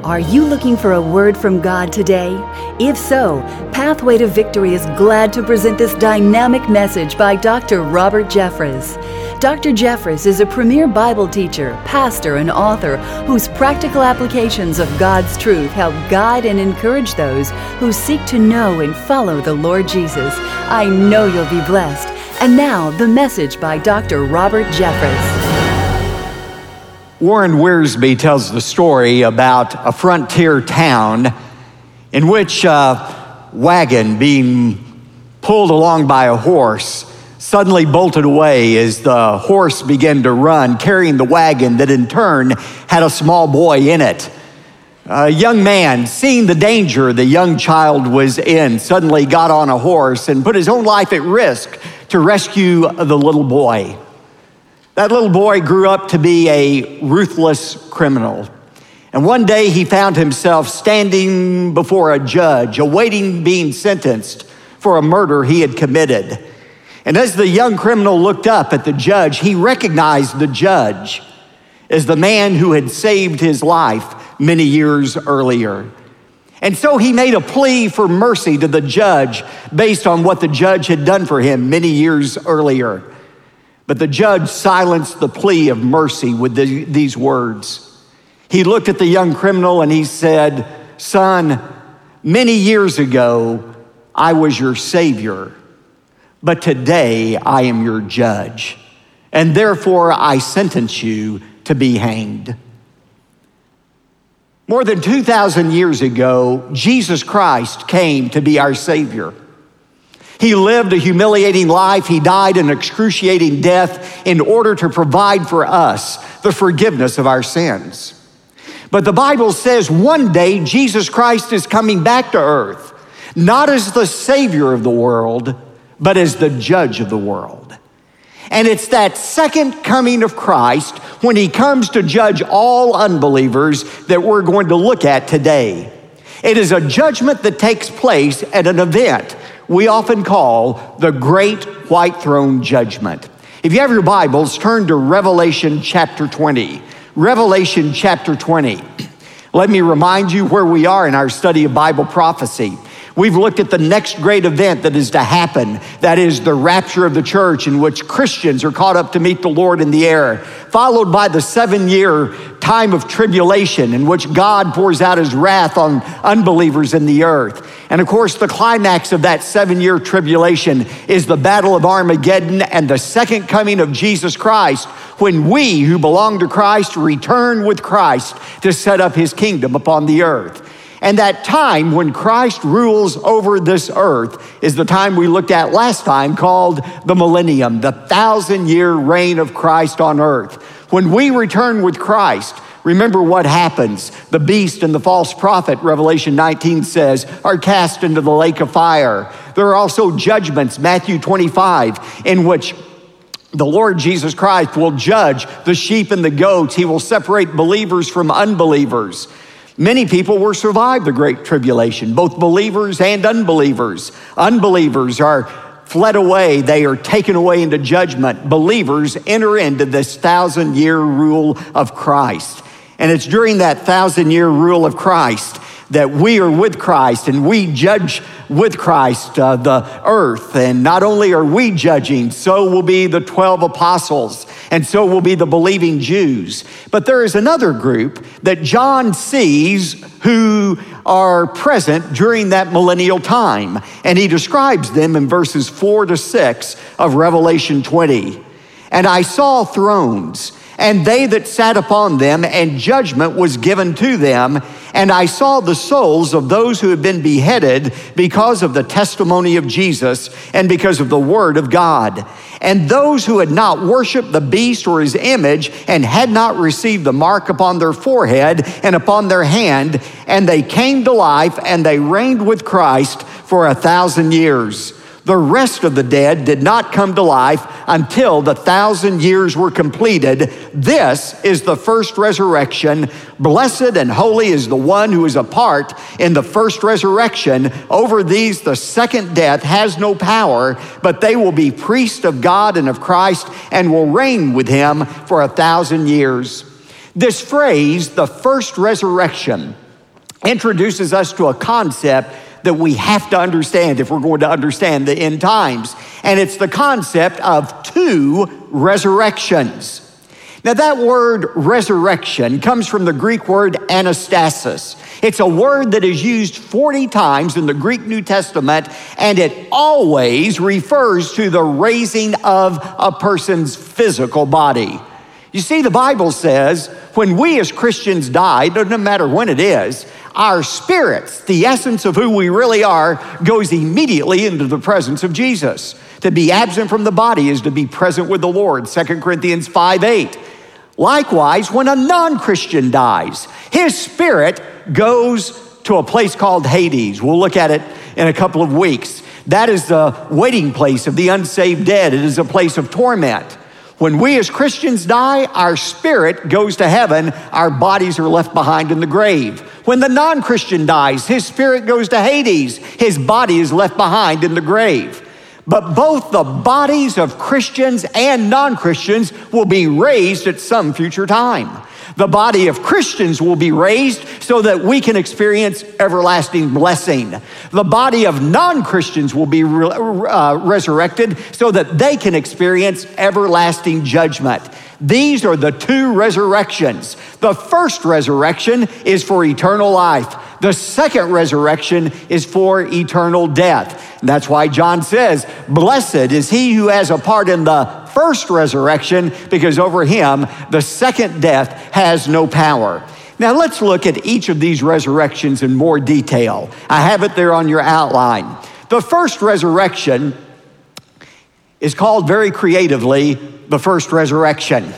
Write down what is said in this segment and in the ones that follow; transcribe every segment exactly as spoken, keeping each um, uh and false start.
Are you looking for a word from God today? If so, Pathway to Victory is glad to present this dynamic message by Doctor Robert Jeffress. Doctor Jeffress is a premier Bible teacher, pastor, and author whose practical applications of God's truth help guide and encourage those who seek to know and follow the Lord Jesus. I know you'll be blessed. And now, the message by Doctor Robert Jeffress. Warren Wiersbe tells the story about a frontier town in which a wagon being pulled along by a horse suddenly bolted away as the horse began to run, carrying the wagon that in turn had a small boy in it. A young man, seeing the danger the young child was in, suddenly got on a horse and put his own life at risk to rescue the little boy. That little boy grew up to be a ruthless criminal. And one day he found himself standing before a judge, awaiting being sentenced for a murder he had committed. And as the young criminal looked up at the judge, he recognized the judge as the man who had saved his life many years earlier. And so he made a plea for mercy to the judge based on what the judge had done for him many years earlier. But the judge silenced the plea of mercy with the, these words. He looked at the young criminal and he said, "Son, many years ago, I was your savior, but today I am your judge, and therefore I sentence you to be hanged." More than two thousand years ago, Jesus Christ came to be our Savior. He lived a humiliating life. He died an excruciating death in order to provide for us the forgiveness of our sins. But the Bible says one day Jesus Christ is coming back to earth, not as the Savior of the world, but as the judge of the world. And it's that second coming of Christ, when he comes to judge all unbelievers, that we're going to look at today. It is a judgment that takes place at an event we often call the Great White Throne Judgment. If you have your Bibles, turn to Revelation chapter twenty. Revelation chapter twenty. Let me remind you where we are in our study of Bible prophecy. We've looked at the next great event that is to happen. That is the rapture of the church, in which Christians are caught up to meet the Lord in the air, followed by the seven-year time of tribulation in which God pours out his wrath on unbelievers in the earth. And of course, the climax of that seven-year tribulation is the Battle of Armageddon and the second coming of Jesus Christ, when we who belong to Christ return with Christ to set up his kingdom upon the earth. And that time when Christ rules over this earth is the time we looked at last time, called the millennium, the thousand-year reign of Christ on earth. When we return with Christ, remember what happens. The beast and the false prophet, Revelation nineteen says, are cast into the lake of fire. There are also judgments, Matthew twenty-five, in which the Lord Jesus Christ will judge the sheep and the goats. He will separate believers from unbelievers. Many people will survive the Great Tribulation, both believers and unbelievers. Unbelievers are fled away. They are taken away into judgment. Believers enter into this thousand-year rule of Christ. And it's during that thousand-year rule of Christ that we are with Christ and we judge with Christ uh, the earth. And not only are we judging, so will be the twelve apostles, and so will be the believing Jews. But there is another group that John sees who are present during that millennial time. And he describes them in verses four to six of Revelation twenty. "And I saw thrones, and they that sat upon them, and judgment was given to them. And I saw the souls of those who had been beheaded because of the testimony of Jesus and because of the word of God. And those who had not worshiped the beast or his image and had not received the mark upon their forehead and upon their hand, and they came to life, and they reigned with Christ for a thousand years. The rest of the dead did not come to life until the thousand years were completed. This is the first resurrection. Blessed and holy is the one who is a part in the first resurrection. Over these the second death has no power, but they will be priests of God and of Christ and will reign with him for a thousand years." This phrase, the first resurrection, introduces us to a concept that we have to understand if we're going to understand the end times. And it's the concept of two resurrections. Now, that word resurrection comes from the Greek word anastasis. It's a word that is used forty times in the Greek New Testament, and it always refers to the raising of a person's physical body. You see, the Bible says when we as Christians die, it doesn't matter when it is, our spirits, the essence of who we really are, goes immediately into the presence of Jesus. To be absent from the body is to be present with the Lord, Second Corinthians five eight. Likewise, when a non-Christian dies, his spirit goes to a place called Hades. We'll look at it in a couple of weeks. That is the waiting place of the unsaved dead. It is a place of torment. When we as Christians die, our spirit goes to heaven. Our bodies are left behind in the grave. When the non-Christian dies, his spirit goes to Hades. His body is left behind in the grave. But both the bodies of Christians and non-Christians will be raised at some future time. The body of Christians will be raised so that we can experience everlasting blessing. The body of non-Christians will be re- uh, resurrected so that they can experience everlasting judgment. These are the two resurrections. The first resurrection is for eternal life. The second resurrection is for eternal death. And that's why John says, blessed is he who has a part in the first resurrection, because over him, the second death has no power. Now let's look at each of these resurrections in more detail. I have it there on your outline. The first resurrection is called very creatively the first resurrection.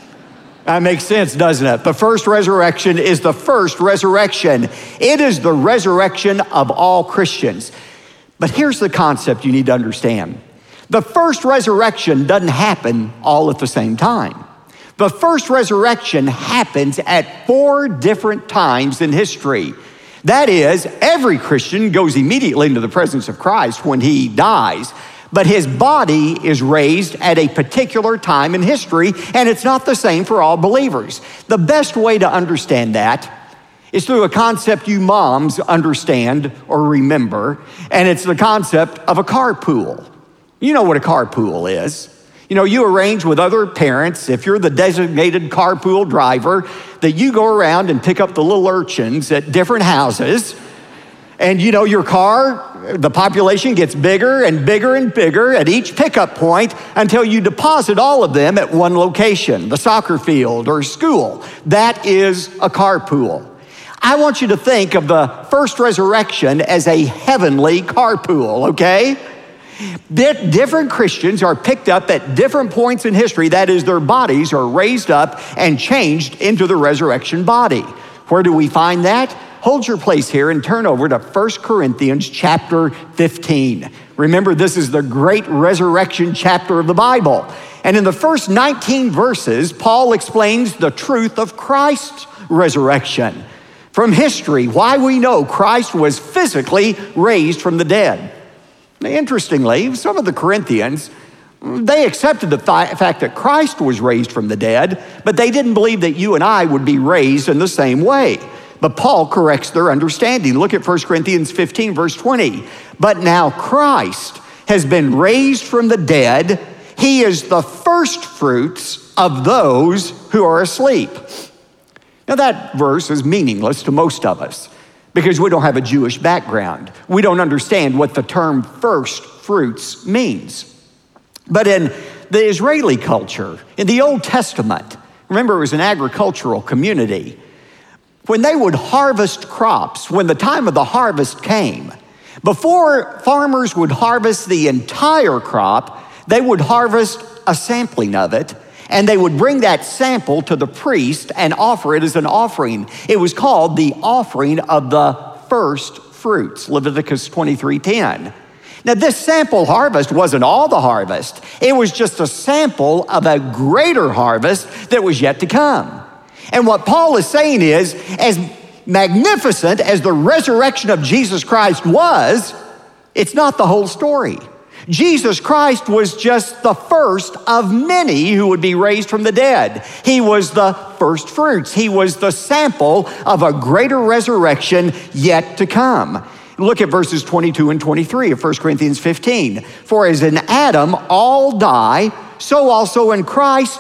That makes sense, doesn't it? The first resurrection is the first resurrection. It is the resurrection of all Christians. But here's the concept you need to understand. The first resurrection doesn't happen all at the same time. The first resurrection happens at four different times in history. That is, every Christian goes immediately into the presence of Christ when he dies, but his body is raised at a particular time in history, and it's not the same for all believers. The best way to understand that is through a concept you moms understand or remember, and it's the concept of a carpool. You know what a carpool is. You know, you arrange with other parents, if you're the designated carpool driver, that you go around and pick up the little urchins at different houses. And you know, your car, the population gets bigger and bigger and bigger at each pickup point until you deposit all of them at one location, the soccer field or school. That is a carpool. I want you to think of the first resurrection as a heavenly carpool, okay? Different Christians are picked up at different points in history. That is, their bodies are raised up and changed into the resurrection body. Where do we find that? Hold your place here and turn over to First Corinthians chapter fifteen. Remember, this is the great resurrection chapter of the Bible. And in the first nineteen verses, Paul explains the truth of Christ's resurrection. From history, why we know Christ was physically raised from the dead. Now, interestingly, some of the Corinthians, they accepted the th- fact that Christ was raised from the dead, but they didn't believe that you and I would be raised in the same way. But Paul corrects their understanding. Look at First Corinthians fifteen, verse twenty. But now Christ has been raised from the dead. He is the first fruits of those who are asleep. Now that verse is meaningless to most of us because we don't have a Jewish background. We don't understand what the term first fruits means. But in the Israeli culture, in the Old Testament, remember it was an agricultural community. When they would harvest crops, when the time of the harvest came, before farmers would harvest the entire crop, they would harvest a sampling of it, and they would bring that sample to the priest and offer it as an offering. It was called the offering of the first fruits, Leviticus twenty-three ten. Now, this sample harvest wasn't all the harvest. It was just a sample of a greater harvest that was yet to come. And what Paul is saying is, as magnificent as the resurrection of Jesus Christ was, it's not the whole story. Jesus Christ was just the first of many who would be raised from the dead. He was the first fruits. He was the sample of a greater resurrection yet to come. Look at verses twenty-two and twenty-three of First Corinthians fifteen. For as in Adam all die, so also in Christ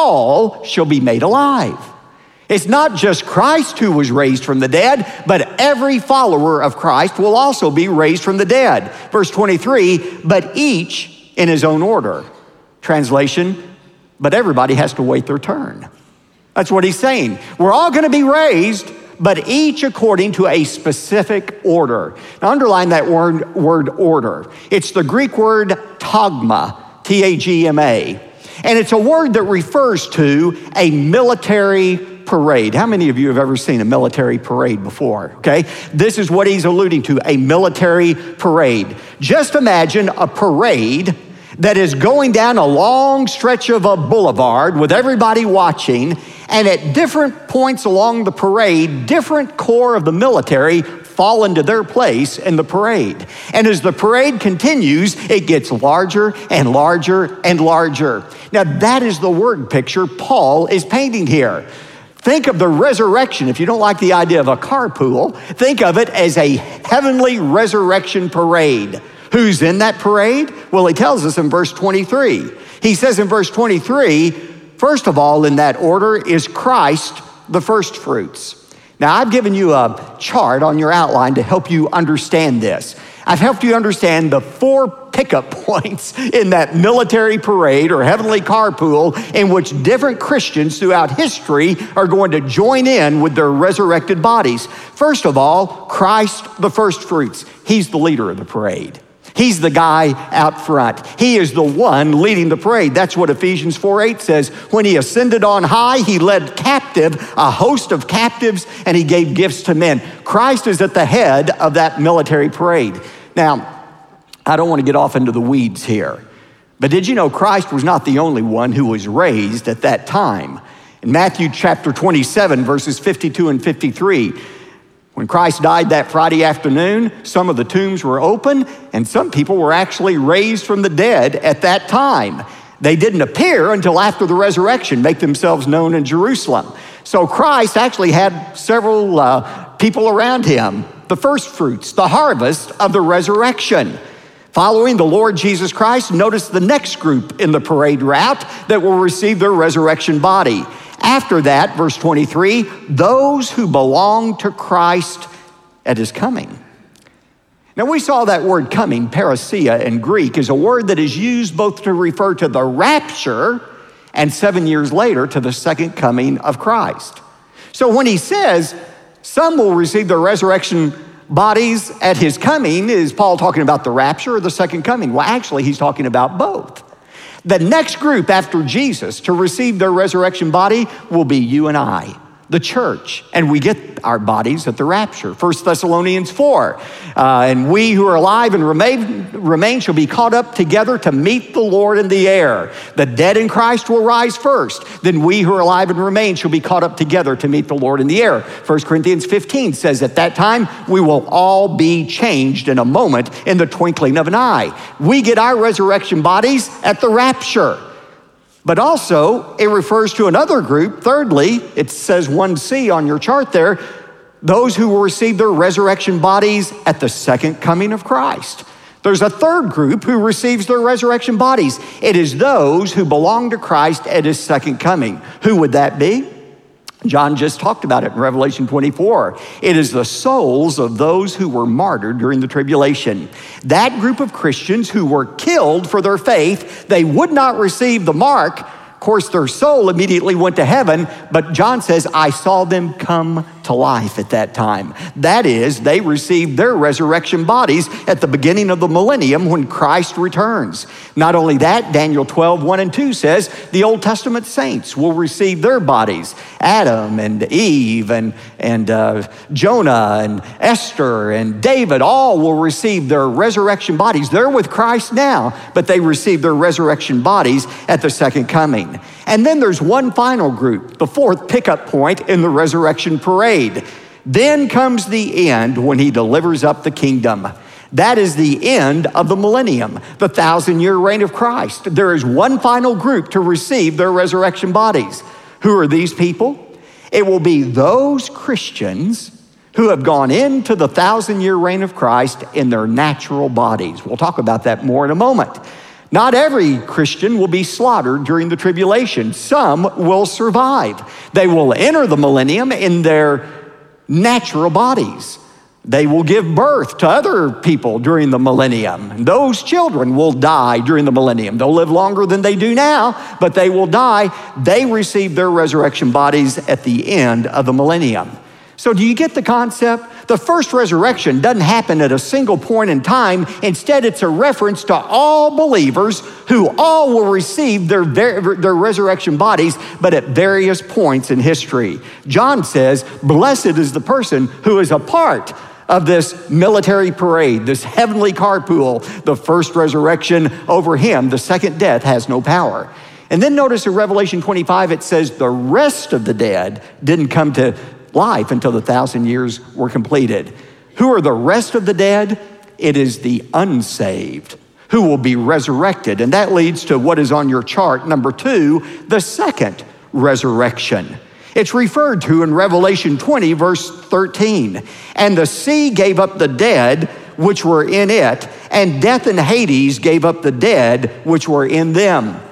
all shall be made alive. It's not just Christ who was raised from the dead, but every follower of Christ will also be raised from the dead. Verse twenty-three, but each in his own order. Translation, but everybody has to wait their turn. That's what he's saying. We're all going to be raised, but each according to a specific order. Now underline that word, word order. It's the Greek word tagma, T A G M A. And it's a word that refers to a military parade. How many of you have ever seen a military parade before? Okay, this is what he's alluding to, a military parade. Just imagine a parade that is going down a long stretch of a boulevard with everybody watching, and at different points along the parade, different corps of the military fall into their place in the parade. And as the parade continues, it gets larger and larger and larger. Now that is the word picture Paul is painting here. Think of the resurrection. If you don't like the idea of a carpool, think of it as a heavenly resurrection parade. Who's in that parade? Well, he tells us in verse twenty-three. He says in verse twenty-three, first of all, in that order is Christ, the first fruits. Now, I've given you a chart on your outline to help you understand this. I've helped you understand the four pickup points in that military parade or heavenly carpool in which different Christians throughout history are going to join in with their resurrected bodies. First of all, Christ, the first fruits. He's the leader of the parade. He's the guy out front. He is the one leading the parade. That's what Ephesians four eight says. When he ascended on high, he led captive a host of captives, and he gave gifts to men. Christ is at the head of that military parade. Now, I don't want to get off into the weeds here, but did you know Christ was not the only one who was raised at that time? In Matthew chapter twenty-seven, verses fifty-two and fifty-three, when Christ died that Friday afternoon, some of the tombs were open, and some people were actually raised from the dead at that time. They didn't appear until after the resurrection, make themselves known in Jerusalem. So Christ actually had several uh, people around him, the first fruits, the harvest of the resurrection. Following the Lord Jesus Christ, notice the next group in the parade route that will receive their resurrection body. After that, verse twenty-three, those who belong to Christ at his coming. Now we saw that word coming, parousia in Greek, is a word that is used both to refer to the rapture and seven years later to the second coming of Christ. So when he says some will receive their resurrection bodies at his coming, is Paul talking about the rapture or the second coming? Well, actually, he's talking about both. The next group after Jesus to receive their resurrection body will be you and I, the church, and we get our bodies at the rapture. First Thessalonians four, uh, and we who are alive and remain, remain shall be caught up together to meet the Lord in the air. The dead in Christ will rise first. Then we who are alive and remain shall be caught up together to meet the Lord in the air. First Corinthians fifteen says at that time, we will all be changed in a moment, in the twinkling of an eye. We get our resurrection bodies at the rapture. But also, it refers to another group. Thirdly, it says one C on your chart there, those who will receive their resurrection bodies at the second coming of Christ. There's a third group who receives their resurrection bodies. It is those who belong to Christ at his second coming. Who would that be? John just talked about it in Revelation twenty-four. It is the souls of those who were martyred during the tribulation. That group of Christians who were killed for their faith, they would not receive the mark. Of course, their soul immediately went to heaven, but John says, I saw them come to life at that time. That is, they received their resurrection bodies at the beginning of the millennium when Christ returns. Not only that, Daniel twelve, one and two says, the Old Testament saints will receive their bodies. Adam and Eve and, and uh, Jonah and Esther and David all will receive their resurrection bodies. They're with Christ now, but they receive their resurrection bodies at the second coming. And then there's one final group, the fourth pickup point in the resurrection parade. Then comes the end when he delivers up the kingdom. That is the end of the millennium, the thousand-year reign of Christ. There is one final group to receive their resurrection bodies. Who are these people? It will be those Christians who have gone into the thousand-year reign of Christ in their natural bodies. We'll talk about that more in a moment. Not every Christian will be slaughtered during the tribulation. Some will survive. They will enter the millennium in their natural bodies. They will give birth to other people during the millennium. And those children will die during the millennium. They'll live longer than they do now, but they will die. They receive their resurrection bodies at the end of the millennium. So do you get the concept? The first resurrection doesn't happen at a single point in time. Instead, it's a reference to all believers who all will receive their, their resurrection bodies, but at various points in history. John says, blessed is the person who is a part of this military parade, this heavenly carpool. The first resurrection over him, the second death, has no power. And then notice in Revelation twenty-five, it says the rest of the dead didn't come to life until the thousand years were completed. Who are the rest of the dead? It is the unsaved who will be resurrected. And that leads to what is on your chart, number two, the second resurrection. It's referred to in Revelation twenty, verse thirteen. And the sea gave up the dead which were in it, and death and Hades gave up the dead which were in them.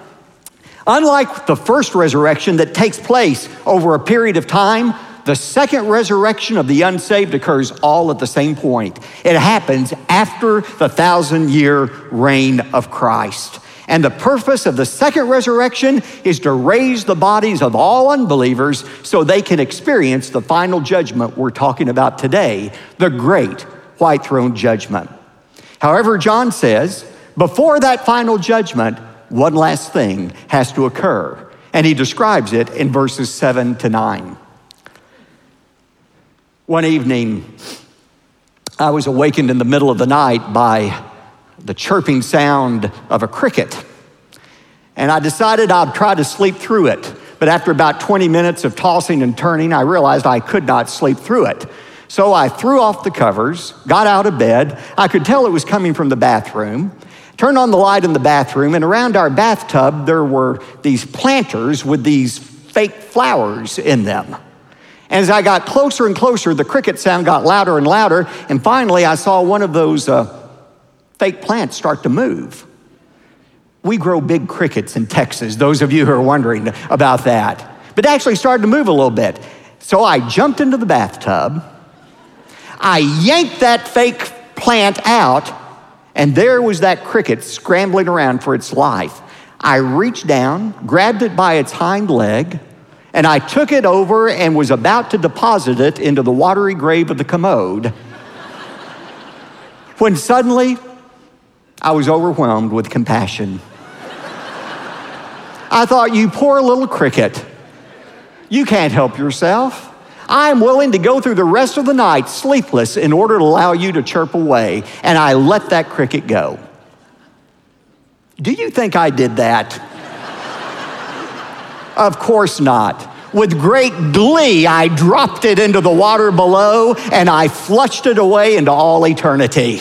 Unlike the first resurrection that takes place over a period of time, the second resurrection of the unsaved occurs all at the same point. It happens after the thousand-year reign of Christ. And the purpose of the second resurrection is to raise the bodies of all unbelievers so they can experience the final judgment we're talking about today, the great white throne judgment. However, John says, before that final judgment, one last thing has to occur. And he describes it in verses seven to nine. One evening, I was awakened in the middle of the night by the chirping sound of a cricket. And I decided I'd try to sleep through it. But after about twenty minutes of tossing and turning, I realized I could not sleep through it. So I threw off the covers, got out of bed. I could tell it was coming from the bathroom, turned on the light in the bathroom, and around our bathtub, there were these planters with these fake flowers in them. And as I got closer and closer, the cricket sound got louder and louder, and finally I saw one of those uh, fake plants start to move. We grow big crickets in Texas, those of you who are wondering about that. But it actually started to move a little bit. So I jumped into the bathtub, I yanked that fake plant out, and there was that cricket scrambling around for its life. I reached down, grabbed it by its hind leg, and I took it over and was about to deposit it into the watery grave of the commode when suddenly I was overwhelmed with compassion. I thought, you poor little cricket, you can't help yourself. I'm willing to go through the rest of the night sleepless in order to allow you to chirp away. And I let that cricket go. Do you think I did that? Of course not. With great glee, I dropped it into the water below and I flushed it away into all eternity.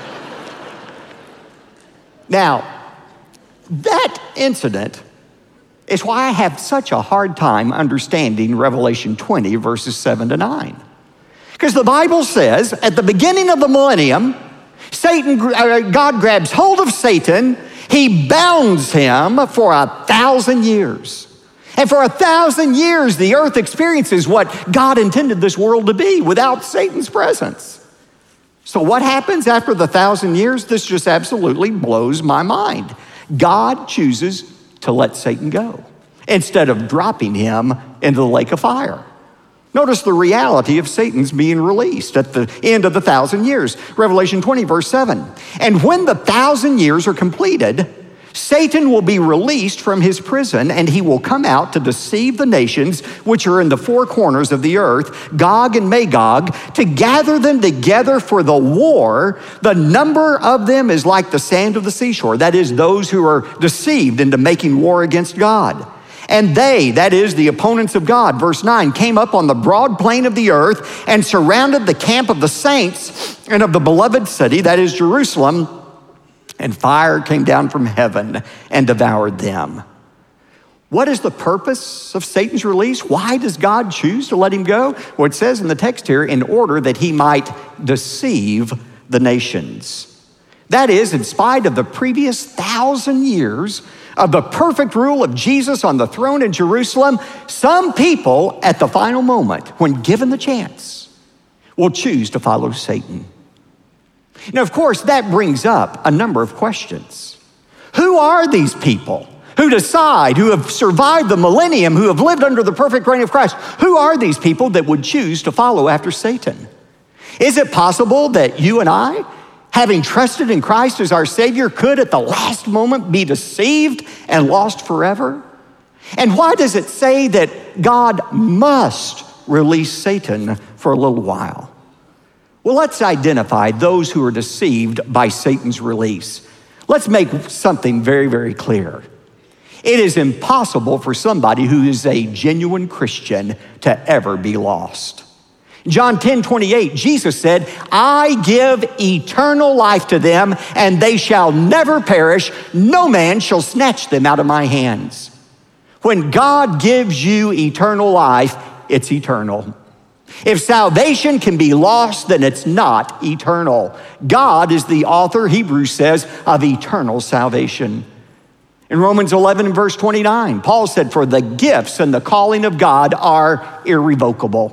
Now, that incident is why I have such a hard time understanding Revelation twenty, verses seven to nine. Because the Bible says at the beginning of the millennium, Satan, uh, God grabs hold of Satan, he bounds him for a thousand years. And for a thousand years, the earth experiences what God intended this world to be without Satan's presence. So what happens after the thousand years? This just absolutely blows my mind. God chooses to let Satan go instead of dropping him into the lake of fire. Notice the reality of Satan's being released at the end of the thousand years. Revelation twenty, verse seven. And when the thousand years are completed, Satan will be released from his prison, and he will come out to deceive the nations which are in the four corners of the earth, Gog and Magog, to gather them together for the war. The number of them is like the sand of the seashore. That is, those who are deceived into making war against God. And they, that is the opponents of God, verse nine, came up on the broad plain of the earth and surrounded the camp of the saints and of the beloved city, that is Jerusalem, and fire came down from heaven and devoured them. What is the purpose of Satan's release? Why does God choose to let him go? Well, it says in the text here, in order that he might deceive the nations. That is, in spite of the previous thousand years of the perfect rule of Jesus on the throne in Jerusalem, some people at the final moment, when given the chance, will choose to follow Satan. Now, of course, that brings up a number of questions. Who are these people who decide, who have survived the millennium, who have lived under the perfect reign of Christ? Who are these people that would choose to follow after Satan? Is it possible that you and I, having trusted in Christ as our Savior, could at the last moment be deceived and lost forever? And why does it say that God must release Satan for a little while? Well, let's identify those who are deceived by Satan's release. Let's make something very, very clear. It is impossible for somebody who is a genuine Christian to ever be lost. John ten twenty-eight, Jesus said, I give eternal life to them, and they shall never perish. No man shall snatch them out of my hands. When God gives you eternal life, it's eternal. If salvation can be lost, then it's not eternal. God is the author, Hebrews says, of eternal salvation. In Romans eleven and verse twenty-nine, Paul said, for the gifts and the calling of God are irrevocable.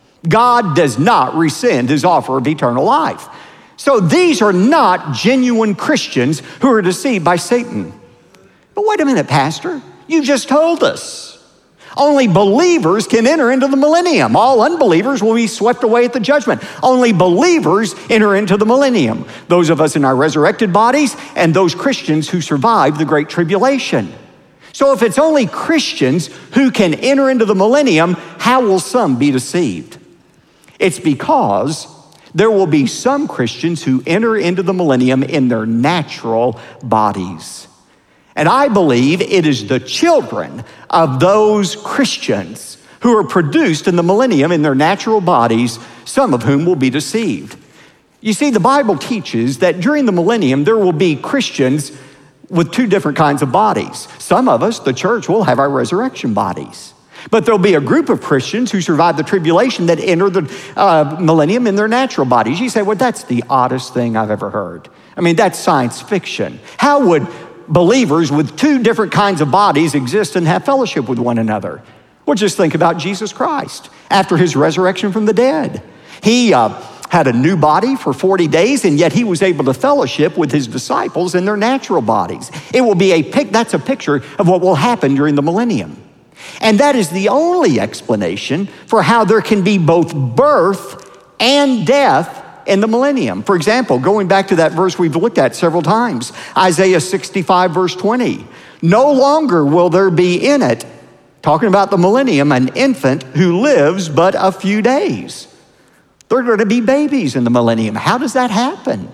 God does not rescind his offer of eternal life. So these are not genuine Christians who are deceived by Satan. But wait a minute, Pastor, you just told us. Only believers can enter into the millennium. All unbelievers will be swept away at the judgment. Only believers enter into the millennium. Those of us in our resurrected bodies and those Christians who survived the Great Tribulation. So if it's only Christians who can enter into the millennium, how will some be deceived? It's because there will be some Christians who enter into the millennium in their natural bodies. And I believe it is the children of those Christians who are produced in the millennium in their natural bodies, some of whom will be deceived. You see, the Bible teaches that during the millennium, there will be Christians with two different kinds of bodies. Some of us, the church, will have our resurrection bodies. But there'll be a group of Christians who survive the tribulation that enter the uh, millennium in their natural bodies. You say, well, that's the oddest thing I've ever heard. I mean, that's science fiction. How would believers with two different kinds of bodies exist and have fellowship with one another? Well, just think about Jesus Christ after his resurrection from the dead. He uh, had a new body for forty days, and yet he was able to fellowship with his disciples in their natural bodies. It will be a pic- that's a picture of what will happen during the millennium. And that is the only explanation for how there can be both birth and death in the millennium. For example, going back to that verse we've looked at several times, Isaiah sixty-five verse twenty, no longer will there be in it, talking about the millennium, an infant who lives but a few days. They're going to be babies in the millennium. How does that happen?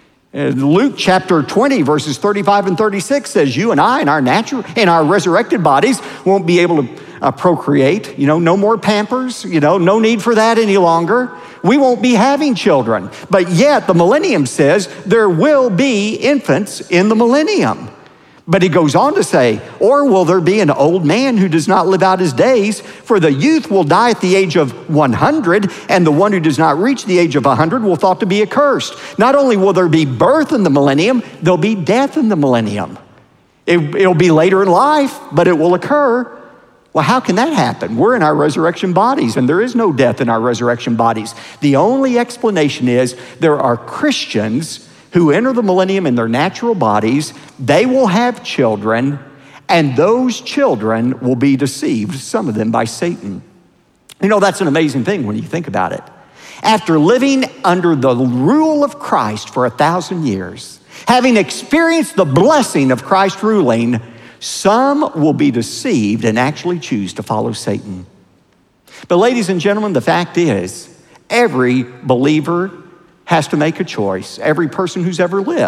Luke chapter twenty verses thirty-five and thirty-six says you and I in our natural, in our resurrected bodies won't be able to uh, procreate, you know, no more Pampers, you know, no need for that any longer. We won't be having children. But yet the millennium says there will be infants in the millennium. But he goes on to say, or will there be an old man who does not live out his days? For the youth will die at the age of one hundred, and the one who does not reach the age of one hundred will thought to be accursed. Not only will there be birth in the millennium, there'll be death in the millennium. It, it'll be later in life, but it will occur. Well, how can that happen? We're in our resurrection bodies, and there is no death in our resurrection bodies. The only explanation is there are Christians who enter the millennium in their natural bodies. They will have children, and those children will be deceived, some of them by Satan. You know, that's an amazing thing when you think about it. After living under the rule of Christ for a thousand years, having experienced the blessing of Christ ruling, some will be deceived and actually choose to follow Satan. But ladies and gentlemen, the fact is, every believer has to make a choice. Every person who's ever lived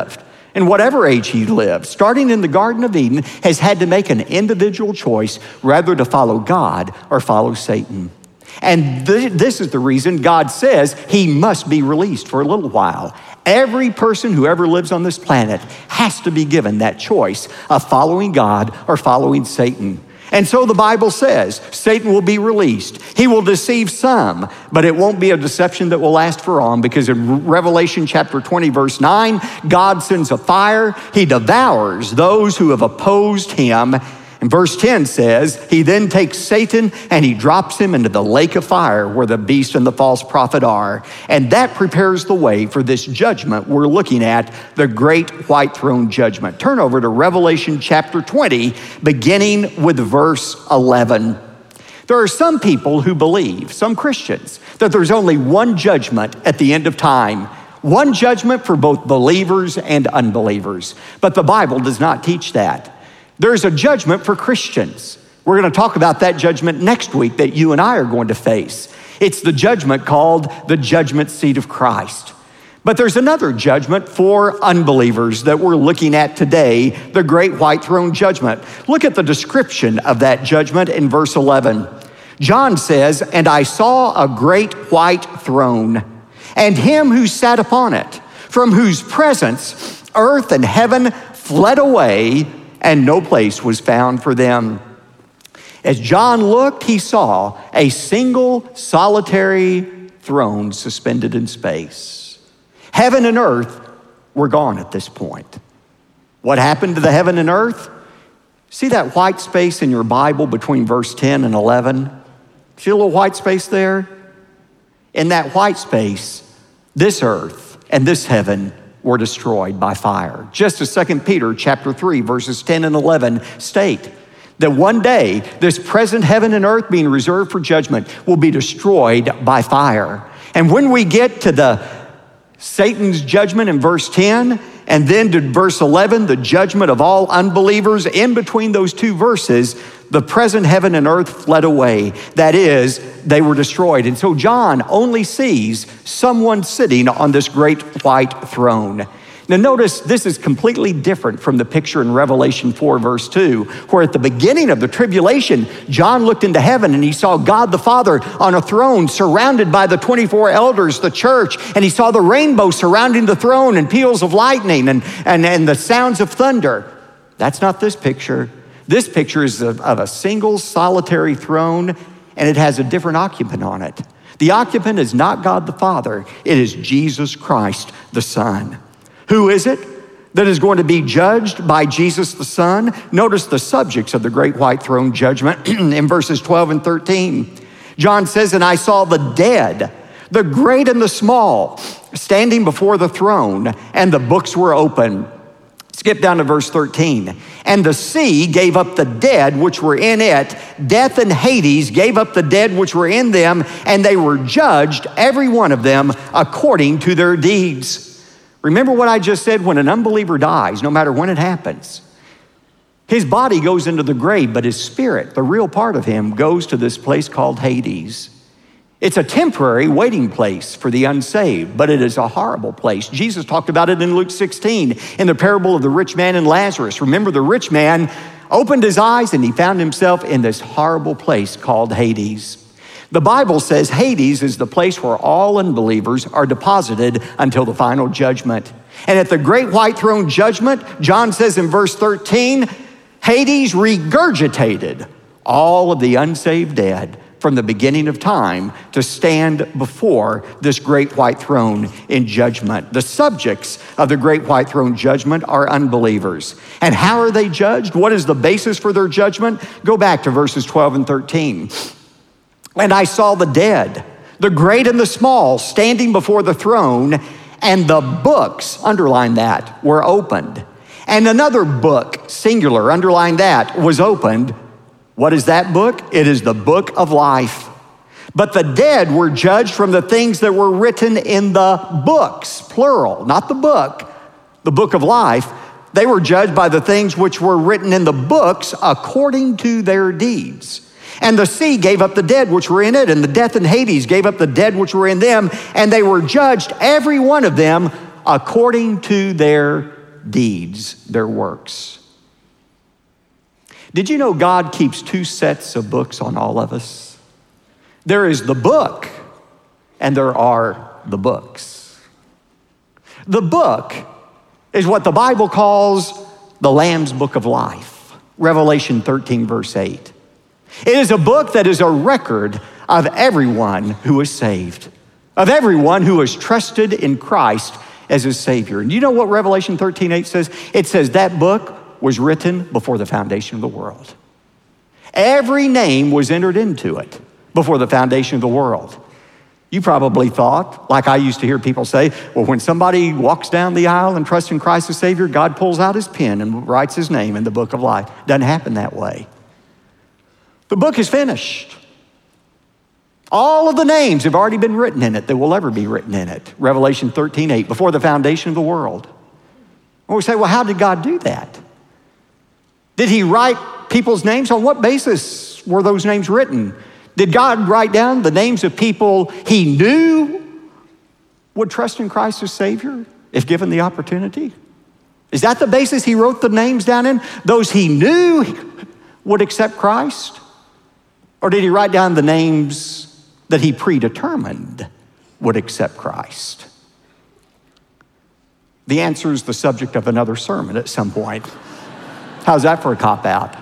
in whatever age he lived, starting in the Garden of Eden, has had to make an individual choice whether to follow God or follow Satan. And th- this is the reason God says he must be released for a little while. Every person who ever lives on this planet has to be given that choice of following God or following Satan. And so the Bible says Satan will be released. He will deceive some, but it won't be a deception that will last for long, because in Revelation chapter twenty, verse nine, God sends a fire. He devours those who have opposed him. And verse ten says, he then takes Satan and he drops him into the lake of fire where the beast and the false prophet are. And that prepares the way for this judgment we're looking at, the great white throne judgment. Turn over to Revelation chapter twenty, beginning with verse eleven. There are some people who believe, some Christians, that there's only one judgment at the end of time. One judgment for both believers and unbelievers. But the Bible does not teach that. There's a judgment for Christians. We're going to talk about that judgment next week that you and I are going to face. It's the judgment called the judgment seat of Christ. But there's another judgment for unbelievers that we're looking at today, the great white throne judgment. Look at the description of that judgment in verse eleven. John says, "And I saw a great white throne, and him who sat upon it, from whose presence earth and heaven fled away, and no place was found for them." As John looked, he saw a single solitary throne suspended in space. Heaven and earth were gone at this point. What happened to the heaven and earth? See that white space in your Bible between verse ten and eleven? See a little white space there? In that white space, this earth and this heaven were destroyed by fire. Just as Second Peter chapter three, verses ten and eleven state that one day this present heaven and earth being reserved for judgment will be destroyed by fire. And when we get to the Satan's judgment in verse ten, and then to verse eleven, the judgment of all unbelievers, in between those two verses, the present heaven and earth fled away. That is, they were destroyed. And so John only sees someone sitting on this great white throne. Now notice, this is completely different from the picture in Revelation four, verse two, where at the beginning of the tribulation, John looked into heaven and he saw God the Father on a throne surrounded by the twenty-four elders, the church, and he saw the rainbow surrounding the throne and peals of lightning and, and, and the sounds of thunder. That's not this picture. This picture is of, of a single solitary throne, and it has a different occupant on it. The occupant is not God the Father. It is Jesus Christ, the Son. Who is it that is going to be judged by Jesus the Son? Notice the subjects of the great white throne judgment in verses twelve and thirteen. John says, "And I saw the dead, the great and the small, standing before the throne, and the books were open." Skip down to verse thirteen. "And the sea gave up the dead which were in it. Death and Hades gave up the dead which were in them, and they were judged, every one of them, according to their deeds." Remember what I just said, when an unbeliever dies, no matter when it happens, his body goes into the grave, but his spirit, the real part of him, goes to this place called Hades. It's a temporary waiting place for the unsaved, but it is a horrible place. Jesus talked about it in Luke sixteen, in the parable of the rich man and Lazarus. Remember, the rich man opened his eyes and he found himself in this horrible place called Hades. The Bible says Hades is the place where all unbelievers are deposited until the final judgment. And at the great white throne judgment, John says in verse thirteen, Hades regurgitated all of the unsaved dead from the beginning of time to stand before this great white throne in judgment. The subjects of the great white throne judgment are unbelievers. And how are they judged? What is the basis for their judgment? Go back to verses twelve and thirteen. "And I saw the dead, the great and the small, standing before the throne, and the books," underline that, "were opened. And another book, singular, underline that, was opened." What is that book? It is the book of life. "But the dead were judged from the things that were written in the books," plural, not the book, the book of life. "They were judged by the things which were written in the books according to their deeds. And the sea gave up the dead which were in it, and the death and Hades gave up the dead which were in them, and they were judged, every one of them, according to their deeds, their works. Did you know God keeps two sets of books on all of us? There is the book, and there are the books. The book is what the Bible calls the Lamb's Book of Life, Revelation thirteen, verse eight. It is a book that is a record of everyone who is saved, of everyone who has trusted in Christ as his Savior. And you know what Revelation thirteen, eight says? It says that book was written before the foundation of the world. Every name was entered into it before the foundation of the world. You probably thought, like I used to hear people say, well, when somebody walks down the aisle and trusts in Christ as Savior, God pulls out his pen and writes his name in the book of life. Doesn't happen that way. The book is finished. All of the names have already been written in it that will ever be written in it. Revelation thirteen, eight, before the foundation of the world. And we say, well, how did God do that? Did he write people's names? On what basis were those names written? Did God write down the names of people he knew would trust in Christ as Savior if given the opportunity? Is that the basis he wrote the names down in? Those he knew would accept Christ? Or did he write down the names that he predetermined would accept Christ? The answer is the subject of another sermon at some point. How's that for a cop-out?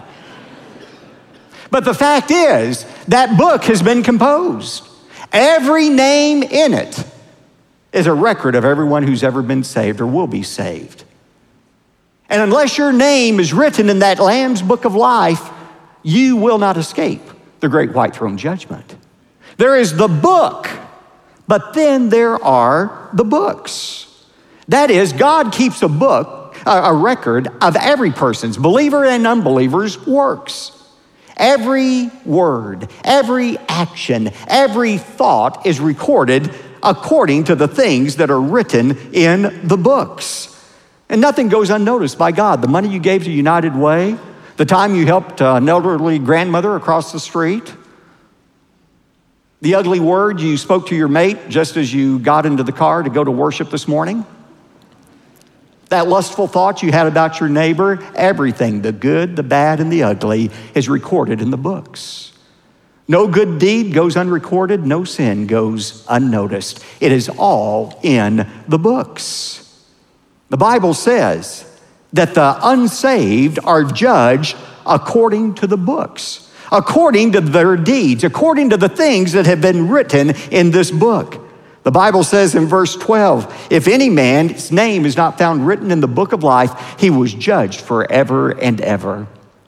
But the fact is, that book has been composed. Every name in it is a record of everyone who's ever been saved or will be saved. And unless your name is written in that Lamb's Book of Life, you will not escape the great white throne judgment. There is the book, but then there are the books. That is, God keeps a book, a record of every person's, believer and unbeliever's, works. Every word, every action, every thought is recorded according to the things that are written in the books. And nothing goes unnoticed by God. The money you gave to United Way, the time you helped an elderly grandmother across the street, the ugly word you spoke to your mate just as you got into the car to go to worship this morning, that lustful thought you had about your neighbor, everything, the good, the bad, and the ugly, is recorded in the books. No good deed goes unrecorded, no sin goes unnoticed. It is all in the books. The Bible says that the unsaved are judged according to the books, according to their deeds, according to the things that have been written in this book. The Bible says in verse twelve, if any man's name is not found written in the book of life, he was judged forever and ever.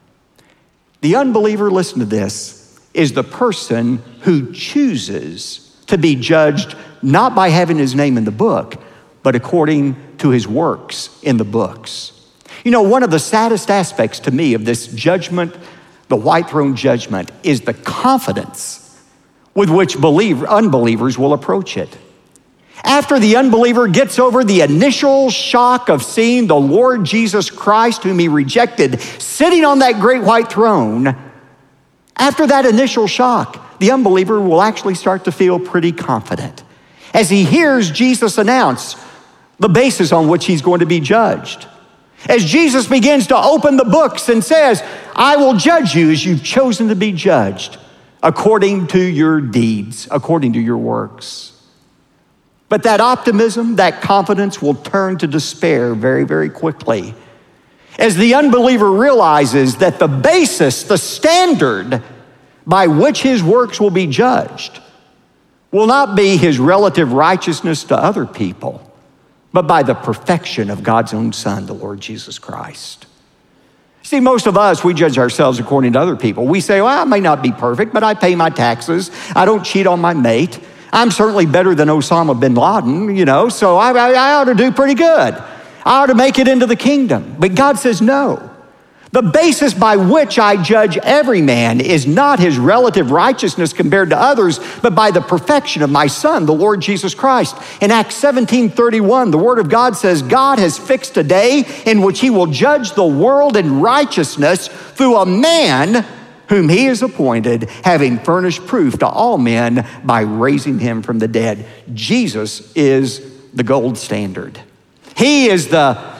The unbeliever, listen to this, is the person who chooses to be judged not by having his name in the book, but according to his works in the books. You know, one of the saddest aspects to me of this judgment, the white throne judgment, is the confidence with which believer, unbelievers will approach it. After the unbeliever gets over the initial shock of seeing the Lord Jesus Christ, whom he rejected, sitting on that great white throne, after that initial shock, the unbeliever will actually start to feel pretty confident as he hears Jesus announce the basis on which he's going to be judged. As Jesus begins to open the books and says, I will judge you as you've chosen to be judged, according to your deeds, according to your works. But that optimism, that confidence will turn to despair very, very quickly as the unbeliever realizes that the basis, the standard by which his works will be judged will not be his relative righteousness to other people, but by the perfection of God's own Son, the Lord Jesus Christ. See, most of us, we judge ourselves according to other people. We say, well, I may not be perfect, but I pay my taxes. I don't cheat on my mate. I'm certainly better than Osama bin Laden, you know, so I, I, I ought to do pretty good. I ought to make it into the kingdom. But God says no. The basis by which I judge every man is not his relative righteousness compared to others, but by the perfection of my Son, the Lord Jesus Christ. In Acts seventeen thirty-one, the Word of God says, God has fixed a day in which he will judge the world in righteousness through a man whom he has appointed, having furnished proof to all men by raising him from the dead. Jesus is the gold standard. He is the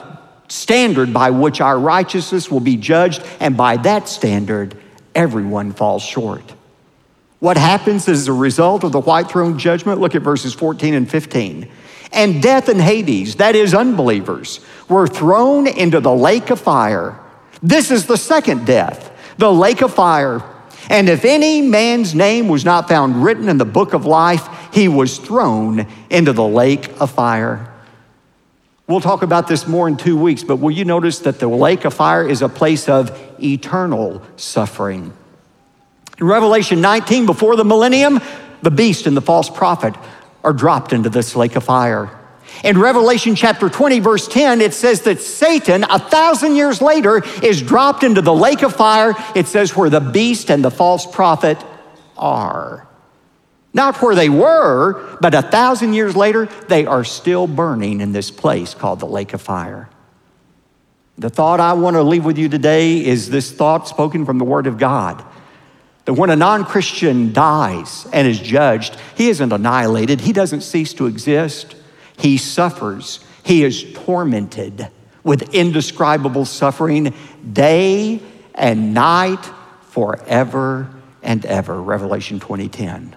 standard by which our righteousness will be judged, and by that standard, everyone falls short. What happens as a result of the white throne judgment? Look at verses fourteen and fifteen. And death and Hades, that is unbelievers, were thrown into the lake of fire. This is the second death, the lake of fire. And if any man's name was not found written in the book of life, he was thrown into the lake of fire. We'll talk about this more in two weeks, but will you notice that the lake of fire is a place of eternal suffering? In Revelation nineteen, before the millennium, the beast and the false prophet are dropped into this lake of fire. In Revelation chapter twenty, verse ten, it says that Satan, a thousand years later, is dropped into the lake of fire. It says where the beast and the false prophet are. Not where they were, but a thousand years later, they are still burning in this place called the lake of fire. The thought I want to leave with you today is this thought spoken from the Word of God. That when a non-Christian dies and is judged, he isn't annihilated. He doesn't cease to exist. He suffers. He is tormented with indescribable suffering day and night forever and ever. Revelation twenty ten.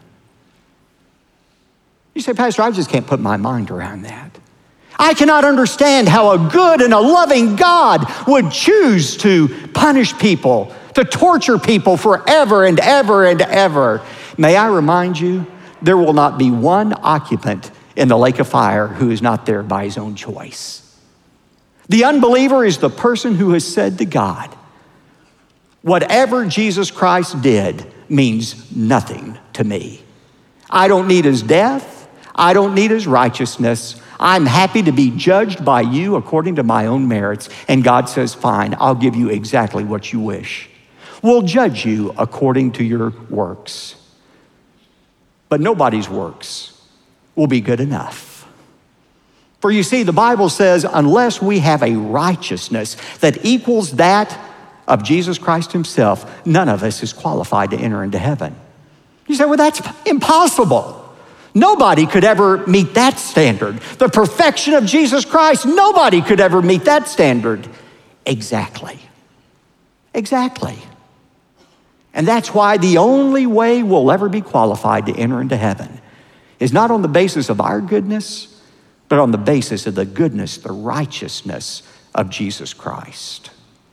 You say, Pastor, I just can't put my mind around that. I cannot understand how a good and a loving God would choose to punish people, to torture people forever and ever and ever. May I remind you, there will not be one occupant in the lake of fire who is not there by his own choice. The unbeliever is the person who has said to God, whatever Jesus Christ did means nothing to me. I don't need his death. I don't need his righteousness. I'm happy to be judged by you according to my own merits. And God says, fine, I'll give you exactly what you wish. We'll judge you according to your works. But nobody's works will be good enough. For you see, the Bible says, unless we have a righteousness that equals that of Jesus Christ himself, none of us is qualified to enter into heaven. You say, well, that's impossible. Nobody could ever meet that standard. The perfection of Jesus Christ, nobody could ever meet that standard. Exactly. Exactly. And that's why the only way we'll ever be qualified to enter into heaven is not on the basis of our goodness, but on the basis of the goodness, the righteousness of Jesus Christ.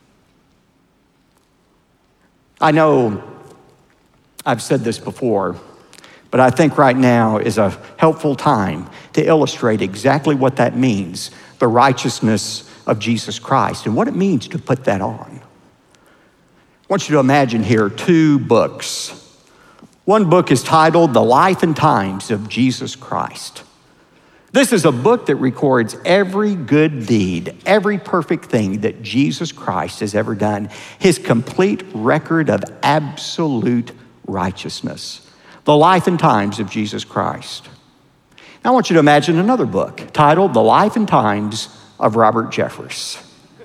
I know I've said this before, but I think right now is a helpful time to illustrate exactly what that means, the righteousness of Jesus Christ, and what it means to put that on. I want you to imagine here two books. One book is titled The Life and Times of Jesus Christ. This is a book that records every good deed, every perfect thing that Jesus Christ has ever done, his complete record of absolute righteousness. The Life and Times of Jesus Christ. Now I want you to imagine another book titled The Life and Times of Robert Jeffress.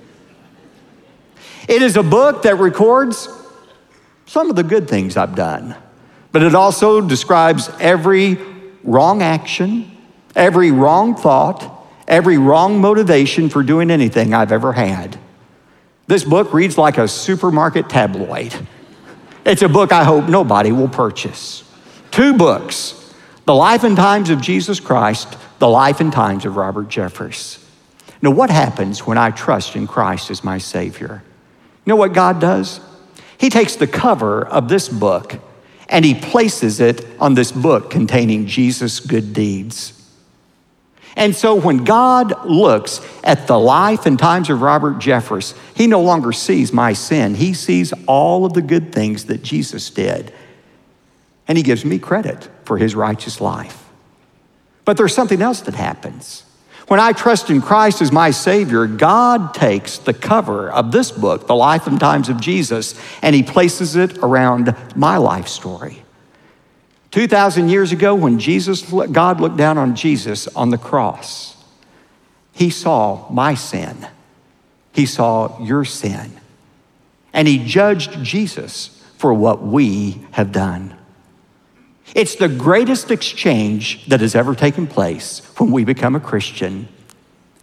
It is a book that records some of the good things I've done, but it also describes every wrong action, every wrong thought, every wrong motivation for doing anything I've ever had. This book reads like a supermarket tabloid. It's a book I hope nobody will purchase. Two books, The Life and Times of Jesus Christ, The Life and Times of Robert Jeffress. Now, what happens when I trust in Christ as my Savior? You know what God does? He takes the cover of this book and he places it on this book containing Jesus' good deeds. And so when God looks at the life and times of Robert Jeffress, he no longer sees my sin. He sees all of the good things that Jesus did. And he gives me credit for his righteous life. But there's something else that happens. When I trust in Christ as my Savior, God takes the cover of this book, The Life and Times of Jesus, and he places it around my life story. two thousand years ago, when Jesus, God looked down on Jesus on the cross, he saw my sin. He saw your sin. And he judged Jesus for what we have done. It's the greatest exchange that has ever taken place when we become a Christian.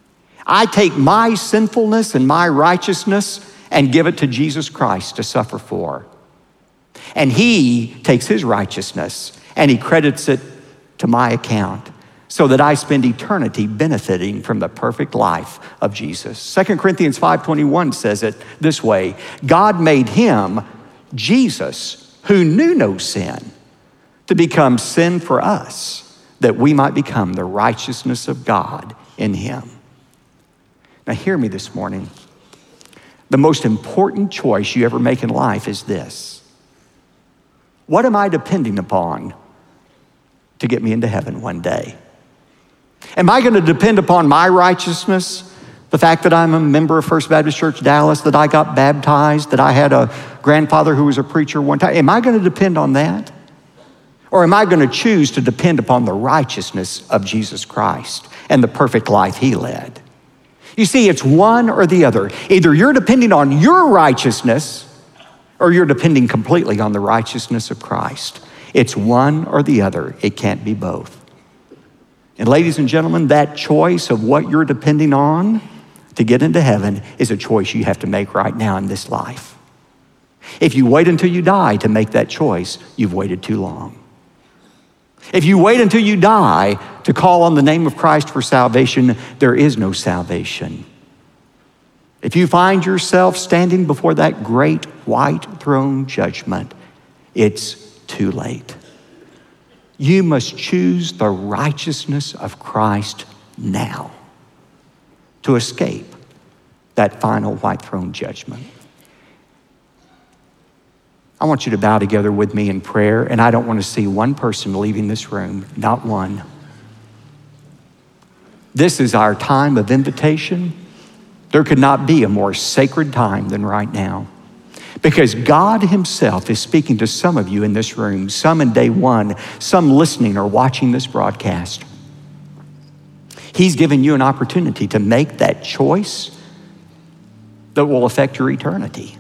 I take my sinfulness and my righteousness and give it to Jesus Christ to suffer for. And he takes his righteousness and he credits it to my account so that I spend eternity benefiting from the perfect life of Jesus. Second Corinthians five twenty-one says it this way: God made him, Jesus, who knew no sin, to become sin for us, that we might become the righteousness of God in him. Now hear me this morning. The most important choice you ever make in life is this: what am I depending upon to get me into heaven one day? Am I going to depend upon my righteousness? The fact that I'm a member of First Baptist Church Dallas, that I got baptized, that I had a grandfather who was a preacher one time. Am I going to depend on that? Or am I going to choose to depend upon the righteousness of Jesus Christ and the perfect life he led? You see, it's one or the other. Either you're depending on your righteousness or you're depending completely on the righteousness of Christ. It's one or the other. It can't be both. And ladies and gentlemen, that choice of what you're depending on to get into heaven is a choice you have to make right now in this life. If you wait until you die to make that choice, you've waited too long. If you wait until you die to call on the name of Christ for salvation, there is no salvation. If you find yourself standing before that great white throne judgment, it's too late. You must choose the righteousness of Christ now to escape that final white throne judgment. I want you to bow together with me in prayer, and I don't want to see one person leaving this room, not one. This is our time of invitation. There could not be a more sacred time than right now, because God himself is speaking to some of you in this room, some in day one, some listening or watching this broadcast. He's given you an opportunity to make that choice that will affect your eternity.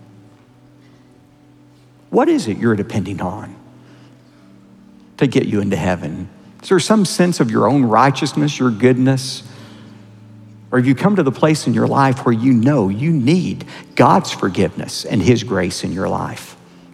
What is it you're depending on to get you into heaven? Is there some sense of your own righteousness, your goodness? Or have you come to the place in your life where you know you need God's forgiveness and his grace in your life?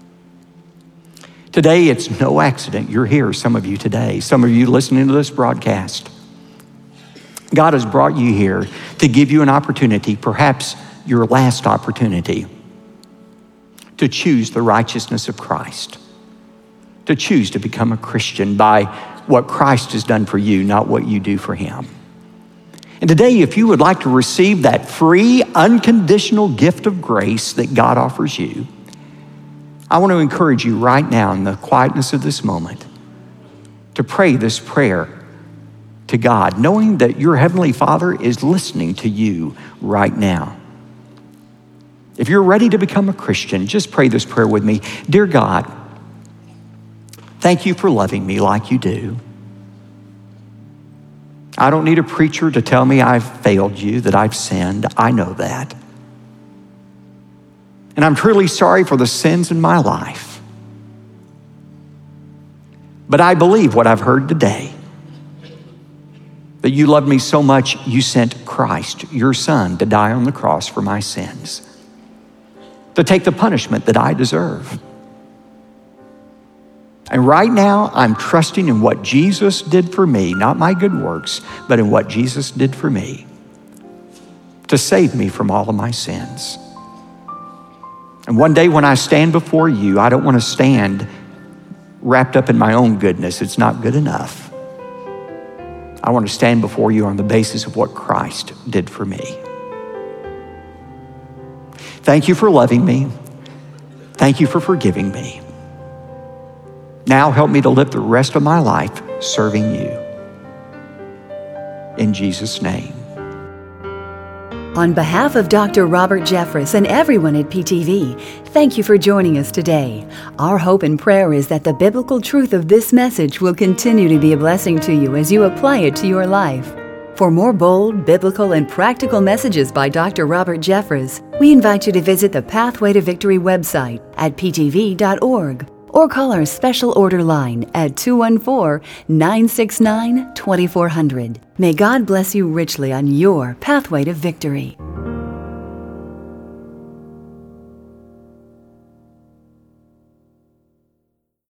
Today, it's no accident you're here, some of you today, some of you listening to this broadcast. God has brought you here to give you an opportunity, perhaps your last opportunity, to choose the righteousness of Christ, to choose to become a Christian by what Christ has done for you, not what you do for him. And today, if you would like to receive that free, unconditional gift of grace that God offers you, I want to encourage you right now in the quietness of this moment to pray this prayer to God, knowing that your Heavenly Father is listening to you right now. If you're ready to become a Christian, just pray this prayer with me. Dear God, thank you for loving me like you do. I don't need a preacher to tell me I've failed you, that I've sinned. I know that. And I'm truly sorry for the sins in my life. But I believe what I've heard today, that you loved me so much, you sent Christ, your Son, to die on the cross for my sins, to take the punishment that I deserve. And right now, I'm trusting in what Jesus did for me, not my good works, but in what Jesus did for me to save me from all of my sins. And one day when I stand before you, I don't want to stand wrapped up in my own goodness. It's not good enough. I want to stand before you on the basis of what Christ did for me. Thank you for loving me. Thank you for forgiving me. Now help me to live the rest of my life serving you. In Jesus' name. On behalf of Doctor Robert Jeffress and everyone at P T V, thank you for joining us today. Our hope and prayer is that the biblical truth of this message will continue to be a blessing to you as you apply it to your life. For more bold, biblical, and practical messages by Doctor Robert Jeffress, we invite you to visit the Pathway to Victory website at p t v dot org or call our special order line at two one four, nine six nine, two four zero zero. May God bless you richly on your pathway to victory.